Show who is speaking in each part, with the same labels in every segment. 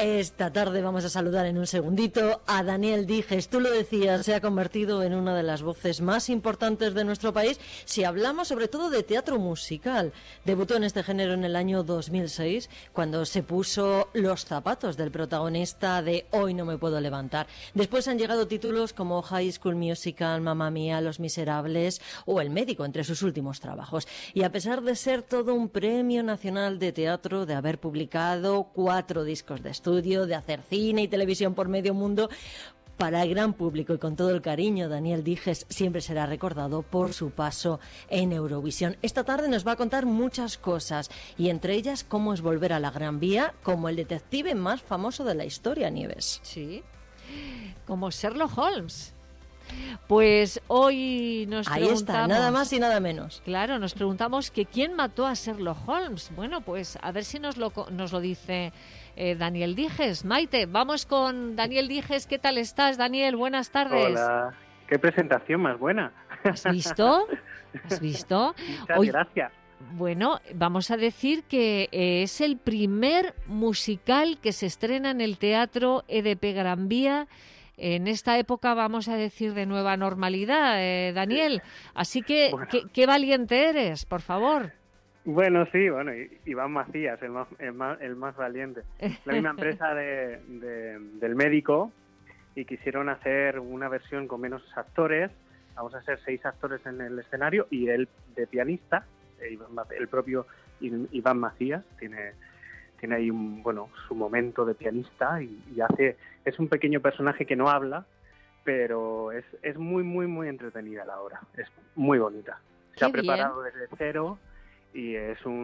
Speaker 1: Esta tarde vamos a saludar en un segundito a Daniel Dijes. Tú lo decías, se ha convertido en una de las voces más importantes de nuestro país si hablamos sobre todo de teatro musical. Debutó en este género en el año 2006 cuando se puso los zapatos del protagonista de Hoy no me puedo levantar. Después han llegado títulos como High School Musical, Mamma Mía, Los Miserables o El Médico entre sus últimos trabajos. Y a pesar de ser todo un premio nacional de teatro, de haber publicado 4 discos de estudio, de hacer cine y televisión por medio mundo, para el gran público y con todo el cariño, Daniel Dijes siempre será recordado por su paso en Eurovisión. Esta tarde nos va a contar muchas cosas y entre ellas cómo es volver a la Gran Vía como el detective más famoso de la historia, Nieves.
Speaker 2: Sí, como Sherlock Holmes. Pues hoy nos
Speaker 1: Ahí
Speaker 2: preguntamos...
Speaker 1: está, nada más y nada menos.
Speaker 2: Claro, nos preguntamos que quién mató a Sherlock Holmes. Bueno, pues a ver si nos lo dice Daniel Dijes. Maite, vamos con Daniel Dijes. ¿Qué tal estás, Daniel? Buenas tardes.
Speaker 3: Hola, qué presentación más buena.
Speaker 2: ¿Has visto? ¿Has visto?
Speaker 3: Muchas gracias.
Speaker 2: Bueno, vamos a decir que es el primer musical que se estrena en el Teatro EDP Gran Vía en esta época, vamos a decir, de nueva normalidad, Daniel. Así que,
Speaker 3: bueno.
Speaker 2: ¿qué valiente eres, por favor?
Speaker 3: Bueno, sí, Iván Macías, el más valiente. La misma empresa del Médico, y quisieron hacer una versión con menos actores. Vamos a ser 6 actores en el escenario y él de pianista, el propio Iván Macías tiene ahí su momento de pianista y es un pequeño personaje que no habla, pero es muy, muy, muy entretenida la obra, es muy bonita. Se ha preparado desde cero y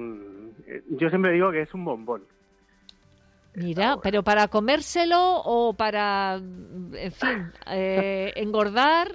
Speaker 3: yo siempre digo que es un bombón.
Speaker 2: Mira, pero para comérselo o para, en fin, engordar.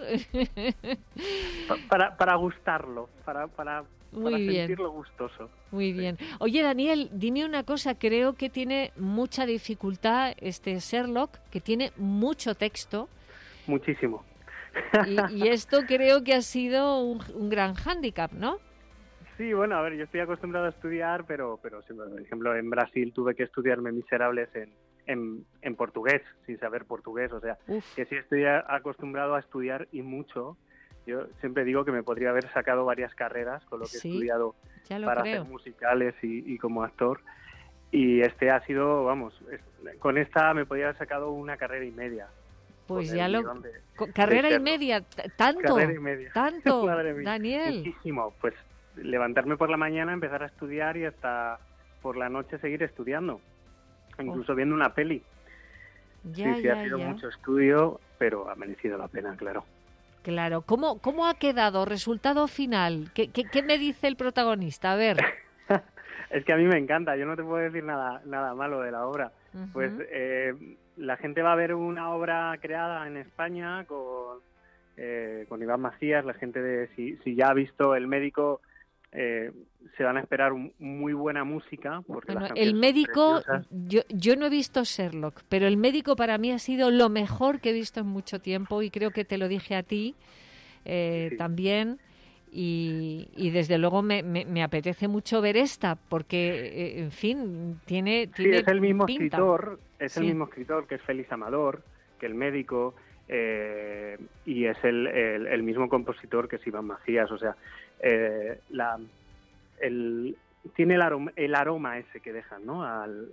Speaker 3: Para gustarlo, para
Speaker 2: Muy bien.
Speaker 3: Sentirlo gustoso.
Speaker 2: Muy bien. Oye, Daniel, dime una cosa. Creo que tiene mucha dificultad este Sherlock, que tiene mucho texto.
Speaker 3: Muchísimo.
Speaker 2: Y esto creo que ha sido un gran hándicap, ¿no?
Speaker 3: Sí, bueno, a ver, yo estoy acostumbrado a estudiar, pero siempre, por ejemplo, en Brasil tuve que estudiarme Miserables en portugués, sin saber portugués. O sea, que sí estoy acostumbrado a estudiar y mucho. Yo siempre digo que me podría haber sacado varias carreras con lo que he estudiado para hacer musicales y como actor. Y este ha sido, con esta me podría haber sacado una carrera y media.
Speaker 2: Pues ya carrera y media, tanto,
Speaker 3: carrera y media.
Speaker 2: Tanto, Daniel.
Speaker 3: Muchísimo, pues levantarme por la mañana, empezar a estudiar y hasta por la noche seguir estudiando, incluso viendo una peli. Ha sido mucho estudio, pero ha merecido la pena, claro.
Speaker 2: Claro. ¿Cómo ha quedado? ¿Resultado final? ¿Qué me dice el protagonista? A ver.
Speaker 3: Es que a mí me encanta. Yo no te puedo decir nada malo de la obra. Uh-huh. Pues la gente va a ver una obra creada en España con Iván Macías. La gente, si ya ha visto El Médico, se van a esperar muy buena música. Porque
Speaker 2: El Médico, yo no he visto Sherlock, pero El Médico para mí ha sido lo mejor que he visto en mucho tiempo y creo que te lo dije a ti también y desde luego me apetece mucho ver esta porque, en fin, tiene
Speaker 3: es el mismo
Speaker 2: pinta.
Speaker 3: escritor, el mismo escritor que es Félix Amador, que El Médico, y es el mismo compositor que es Iván Macías, o sea, tiene el aroma ese que dejan, ¿no?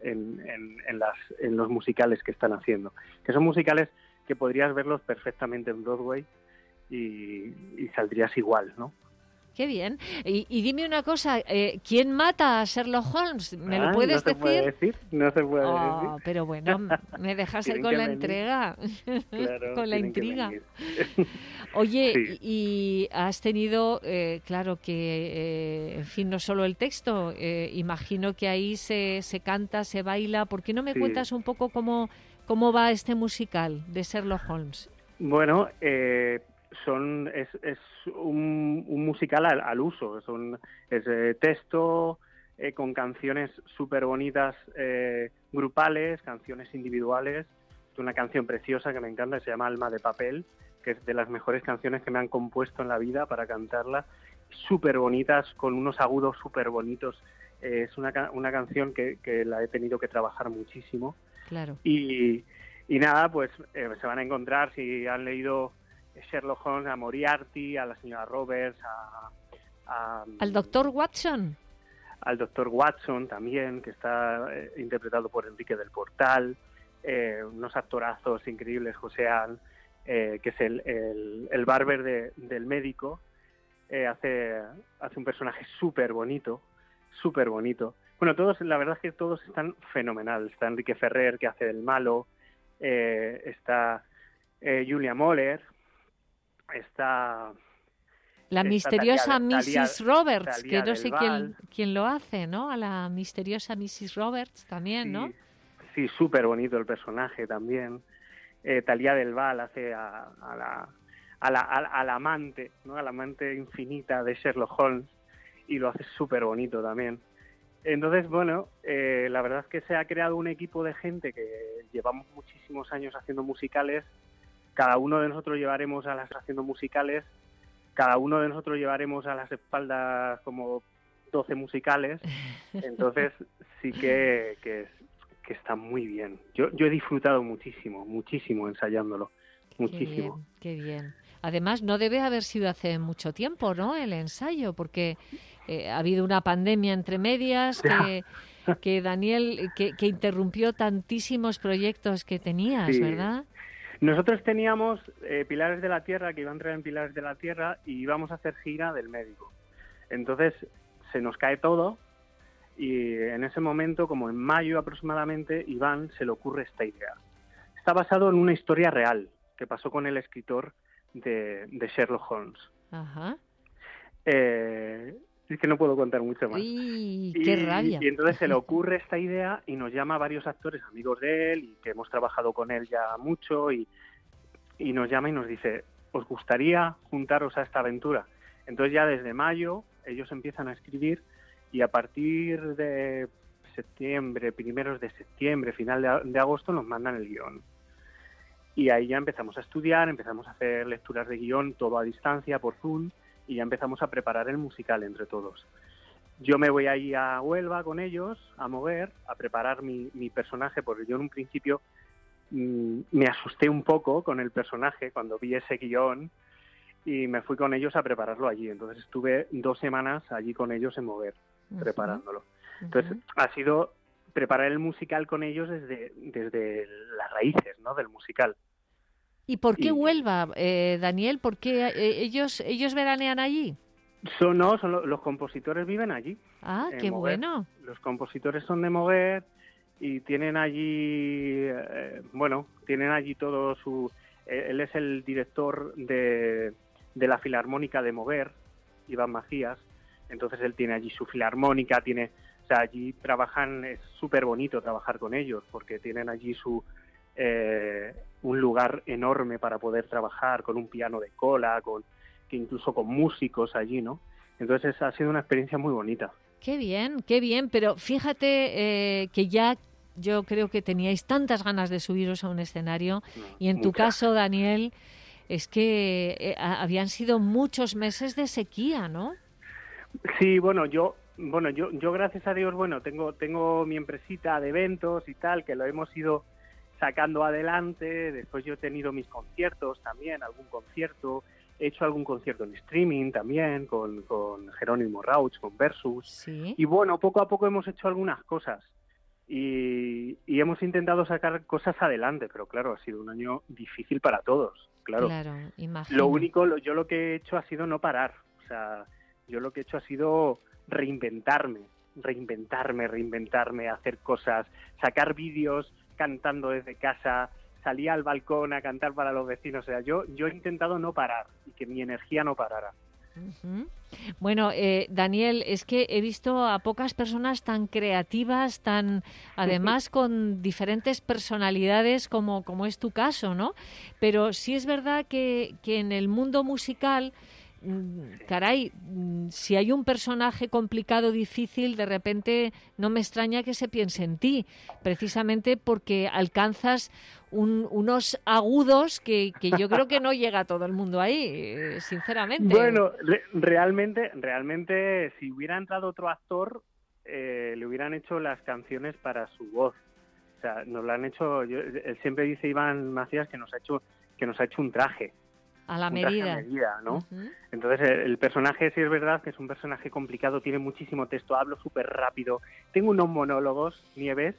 Speaker 3: En los musicales que están haciendo, que son musicales que podrías verlos perfectamente en Broadway y saldrías igual, ¿no?
Speaker 2: Qué bien. Y dime una cosa, ¿quién mata a Sherlock Holmes? ¿Me lo puedes decir?
Speaker 3: No se puede decir.
Speaker 2: Pero bueno, me dejas ahí con la entrega,
Speaker 3: claro,
Speaker 2: con la intriga. Oye, sí. Y has tenido, claro que, en fin, no solo el texto, imagino que ahí se canta, se baila. ¿Por qué no me cuentas un poco cómo va este musical de Sherlock Holmes?
Speaker 3: Bueno, es un musical al uso, es texto con canciones súper bonitas grupales, canciones individuales. Es una canción preciosa que me encanta, que se llama Alma de Papel, que es de las mejores canciones que me han compuesto en la vida para cantarla, súper bonitas, con unos agudos súper bonitos. Es una canción que la he tenido que trabajar muchísimo.
Speaker 2: Claro.
Speaker 3: Y nada, pues se van a encontrar, si han leído Sherlock Holmes, a Moriarty, a la señora Roberts,
Speaker 2: al doctor Watson.
Speaker 3: Al doctor Watson también, que está interpretado por Enrique del Portal, unos actorazos increíbles, Josean, que es el barber del médico, hace un personaje súper bonito. Bueno, todos, la verdad es que todos están fenomenal. Está Enrique Ferrer, que hace del malo, está Julia Moller, está...
Speaker 2: La misteriosa Mrs. Roberts,
Speaker 3: Thalía
Speaker 2: que no sé
Speaker 3: Del
Speaker 2: quién lo hace, ¿no? A la misteriosa Mrs. Roberts también, ¿no?
Speaker 3: Sí, súper bonito el personaje también. Thalía Del Val hace a la amante, ¿no? A la amante infinita de Sherlock Holmes, y lo hace súper bonito también. Entonces, bueno, la verdad es que se ha creado un equipo de gente que llevamos muchísimos años haciendo musicales. Cada uno de nosotros llevaremos haciendo musicales. Cada uno de nosotros llevaremos a las espaldas como 12 musicales. Entonces, sí que está muy bien. Yo he disfrutado muchísimo ensayándolo. Muchísimo.
Speaker 2: Qué bien. Además, no debe haber sido hace mucho tiempo, ¿no?, el ensayo, porque ha habido una pandemia entre medias que Daniel, que interrumpió tantísimos proyectos que tenías, sí, ¿verdad?
Speaker 3: Nosotros teníamos Pilares de la Tierra, que iba a entrar en Pilares de la Tierra, y íbamos a hacer gira del médico. Entonces, se nos cae todo, y en ese momento, como en mayo aproximadamente, Iván se le ocurre esta idea. Está basado en una historia real que pasó con el escritor de Sherlock Holmes.
Speaker 2: Ajá.
Speaker 3: Es que no puedo contar mucho más.
Speaker 2: ¡Qué rabia!
Speaker 3: Y entonces se le ocurre esta idea y nos llama a varios actores amigos de él y que hemos trabajado con él ya mucho, y nos llama y nos dice: ¿os gustaría juntaros a esta aventura? Entonces ya desde mayo ellos empiezan a escribir, y a partir de septiembre, primeros de septiembre, final de agosto, nos mandan el guión. Y ahí ya empezamos a estudiar, empezamos a hacer lecturas de guión, todo a distancia, por Zoom, y ya empezamos a preparar el musical entre todos. Yo me voy ahí a Huelva con ellos, a Moguer, a preparar mi personaje, porque yo en un principio me asusté un poco con el personaje cuando vi ese guión, y me fui con ellos a prepararlo allí. Entonces estuve 2 semanas allí con ellos en Moguer, preparándolo. Entonces ha sido preparar el musical con ellos desde las raíces, ¿no?, del musical.
Speaker 2: ¿Y por qué Huelva, Daniel? ¿Por qué ellos veranean allí?
Speaker 3: Los compositores viven allí.
Speaker 2: Ah, qué
Speaker 3: Moguer.
Speaker 2: Bueno.
Speaker 3: Los compositores son de Moguer y tienen allí, tienen allí todo su... Él es el director de la Filarmónica de Moguer, Iván Macías. Entonces él tiene allí su filarmónica, allí trabajan, es súper bonito trabajar con ellos, porque tienen allí un lugar enorme para poder trabajar, con un piano de cola, que incluso con músicos allí, ¿no? Entonces ha sido una experiencia muy bonita.
Speaker 2: Qué bien, pero fíjate que ya yo creo que teníais tantas ganas de subiros a un escenario, y en tu caso, Daniel, es que habían sido muchos meses de sequía, ¿no?
Speaker 3: Sí, yo gracias a Dios, tengo mi empresita de eventos y tal, que lo hemos ido sacando adelante. Después yo he tenido mis conciertos también, algún concierto, he hecho algún concierto en streaming también con Jerónimo Rauch, con Versus.
Speaker 2: ¿Sí?
Speaker 3: Y poco a poco hemos hecho algunas cosas y hemos intentado sacar cosas adelante, pero claro, ha sido un año difícil para todos, claro.
Speaker 2: Imagino.
Speaker 3: Lo único, yo lo que he hecho ha sido no parar, yo lo que he hecho ha sido reinventarme, hacer cosas, sacar vídeos cantando desde casa, salir al balcón a cantar para los vecinos. Yo he intentado no parar y que mi energía no parara.
Speaker 2: Uh-huh. Bueno, Daniel, es que he visto a pocas personas tan creativas, además con diferentes personalidades como es tu caso, ¿no? Pero sí es verdad que en el mundo musical, caray, si hay un personaje complicado, difícil, de repente no me extraña que se piense en ti, precisamente porque alcanzas unos agudos que yo creo que no llega a todo el mundo ahí, sinceramente.
Speaker 3: Bueno, realmente si hubiera entrado otro actor, le hubieran hecho las canciones para su voz. O sea, nos lo han hecho, él siempre dice Iván Macías que nos ha hecho un traje.
Speaker 2: A la medida.
Speaker 3: ¿no? Entonces, el personaje, sí es verdad que es un personaje complicado, tiene muchísimo texto, hablo súper rápido, tengo unos monólogos, Nieves,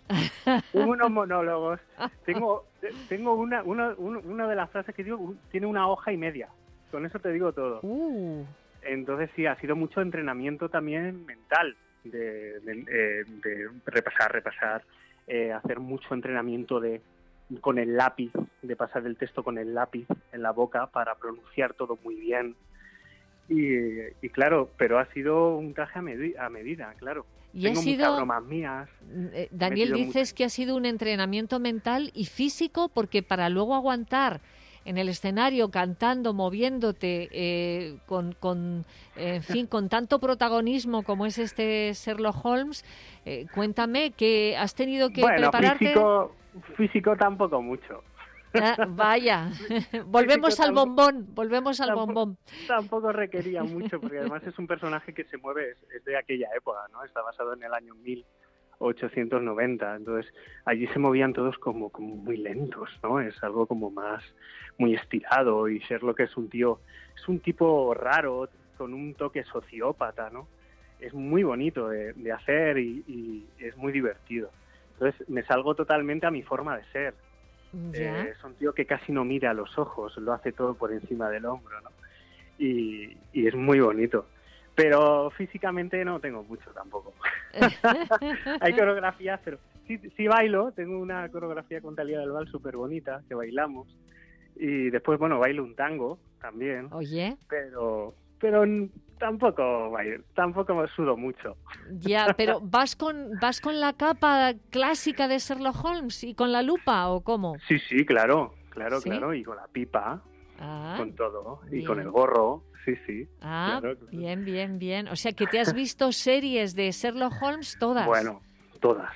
Speaker 3: tengo una de las frases que digo, tiene una hoja y media, con eso te digo todo. Entonces, sí, ha sido mucho entrenamiento también mental, de repasar, hacer mucho entrenamiento con el lápiz, de pasar el texto con el lápiz en la boca para pronunciar todo muy bien. Y claro, pero ha sido un traje a medida, claro.
Speaker 2: Y
Speaker 3: tengo muchas bromas mías.
Speaker 2: Daniel, dices que ha sido un entrenamiento mental y físico, porque para luego aguantar en el escenario, cantando, moviéndote, con tanto protagonismo como es este Sherlock Holmes, cuéntame que has tenido que prepararte.
Speaker 3: Físico tampoco mucho.
Speaker 2: Vaya, volvemos al bombón.
Speaker 3: Tampoco requería mucho, porque además es un personaje que se mueve, es de aquella época, ¿no? Está basado en el año 1890, entonces allí se movían todos como muy lentos, ¿no? Es algo como más muy estirado, y Sherlock es un tipo raro, con un toque sociópata, ¿no? Es muy bonito de hacer y es muy divertido. Entonces me salgo totalmente a mi forma de ser. Es un tío que casi no mira a los ojos, lo hace todo por encima del hombro, ¿no? Y es muy bonito. Pero físicamente no tengo mucho tampoco. Hay coreografías, pero sí bailo. Tengo una coreografía con Talía del Val súper bonita, que bailamos. Y después, bailo un tango también.
Speaker 2: Oye.
Speaker 3: Pero tampoco me sudo mucho.
Speaker 2: Ya, pero ¿vas con la capa clásica de Sherlock Holmes y con la lupa o cómo?
Speaker 3: Sí, claro,
Speaker 2: ¿Sí?
Speaker 3: claro, y con la pipa, con todo,
Speaker 2: bien.
Speaker 3: Y con el gorro, sí.
Speaker 2: Claro. Bien. O sea, que te has visto series de Sherlock Holmes todas.
Speaker 3: Bueno, todas.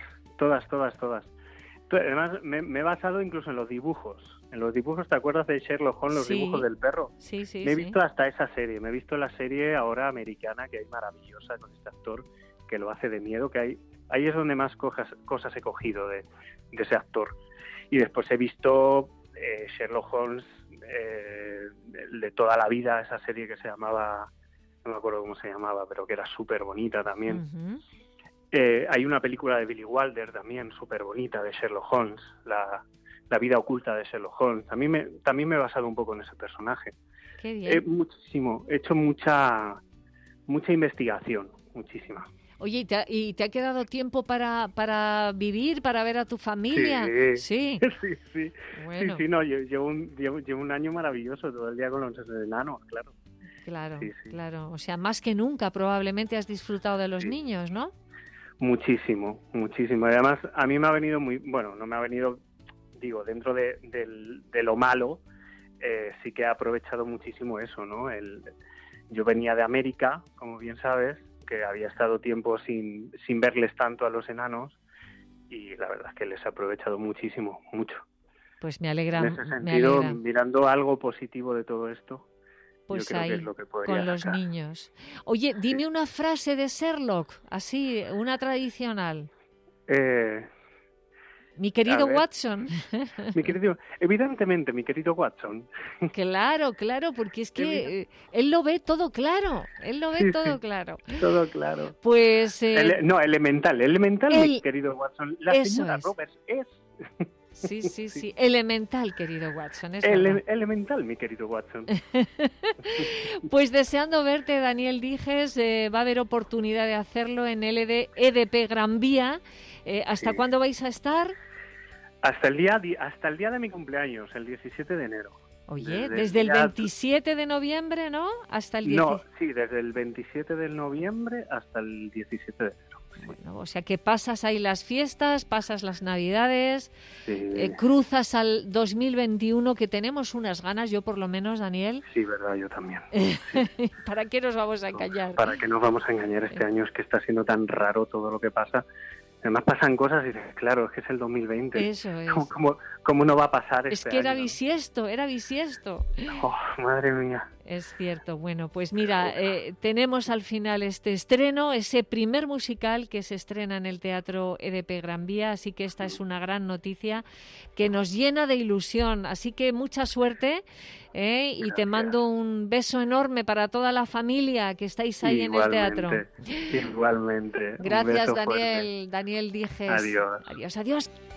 Speaker 3: Además, me he basado incluso en los dibujos. En los dibujos, ¿te acuerdas de Sherlock Holmes, los dibujos del perro?
Speaker 2: Sí.
Speaker 3: Me he visto hasta esa serie. Me he visto la serie ahora americana, que hay maravillosa, con este actor que lo hace de miedo, que ahí es donde más cosas he cogido de ese actor. Y después he visto Sherlock Holmes de toda la vida, esa serie que se llamaba, no me acuerdo cómo se llamaba, pero que era súper bonita también.
Speaker 2: Uh-huh.
Speaker 3: Hay una película de Billy Wilder también súper bonita de Sherlock Holmes, la vida oculta de Sherlock Holmes. También me he basado un poco en ese personaje.
Speaker 2: Qué bien.
Speaker 3: He hecho mucha investigación, muchísima.
Speaker 2: Oye, ¿y te ha quedado tiempo para vivir, para ver a tu familia?
Speaker 3: Sí.
Speaker 2: Bueno.
Speaker 3: Sí, no, llevo un año maravilloso, todo el día con los enanos, claro.
Speaker 2: Claro. O sea, más que nunca probablemente has disfrutado de los niños, ¿no?
Speaker 3: Muchísimo. Además, a mí me ha venido no me ha venido, dentro de lo malo, sí que he aprovechado muchísimo eso, ¿no? Yo venía de América, como bien sabes, que había estado tiempo sin verles tanto a los enanos, y la verdad es que les he aprovechado mucho.
Speaker 2: Pues me alegra.
Speaker 3: En ese sentido, mirando algo positivo de todo esto,
Speaker 2: pues
Speaker 3: yo creo
Speaker 2: ahí,
Speaker 3: que es lo que podría
Speaker 2: con los
Speaker 3: sacar.
Speaker 2: niños. Oye, dime una frase de Sherlock, así, una tradicional. Mi querido Watson.
Speaker 3: Evidentemente, mi querido Watson.
Speaker 2: Claro, porque es que él lo ve todo claro. Claro.
Speaker 3: Todo claro.
Speaker 2: Pues...
Speaker 3: elemental, mi querido Watson. La señora Roberts es...
Speaker 2: Sí. Elemental, querido Watson.
Speaker 3: Elemental, mi querido Watson.
Speaker 2: Pues deseando verte, Daniel Dijes. Va a haber oportunidad de hacerlo en EDP Gran Vía. ¿Hasta cuándo vais a estar?
Speaker 3: Hasta el día de mi cumpleaños, el 17 de enero.
Speaker 2: Oye, desde el 27 de noviembre, ¿no? Hasta el 17.
Speaker 3: No, sí, desde el 27 de noviembre hasta el 17 de enero.
Speaker 2: Bueno, o sea que pasas ahí las fiestas, pasas las Navidades,
Speaker 3: sí.
Speaker 2: Cruzas al 2021, que tenemos unas ganas, yo por lo menos, Daniel.
Speaker 3: Sí, verdad, yo también.
Speaker 2: Sí. ¿Para qué nos vamos a engañar?
Speaker 3: ¿Para qué nos vamos a engañar este año? Es que está siendo tan raro todo lo que pasa. Además pasan cosas y dices, claro, es que es el 2020.
Speaker 2: Eso es.
Speaker 3: ¿Cómo no va a pasar este año?
Speaker 2: Es que era bisiesto.
Speaker 3: Oh, madre mía.
Speaker 2: Es cierto. Bueno, pues mira, tenemos al final este estreno, ese primer musical que se estrena en el Teatro EDP Gran Vía, así que esta es una gran noticia que nos llena de ilusión. Así que mucha suerte y te mando un beso enorme para toda la familia que estáis ahí en el teatro.
Speaker 3: Igualmente.
Speaker 2: Gracias, Daniel. Daniel Dijes.
Speaker 3: Adiós.
Speaker 2: Adiós, adiós.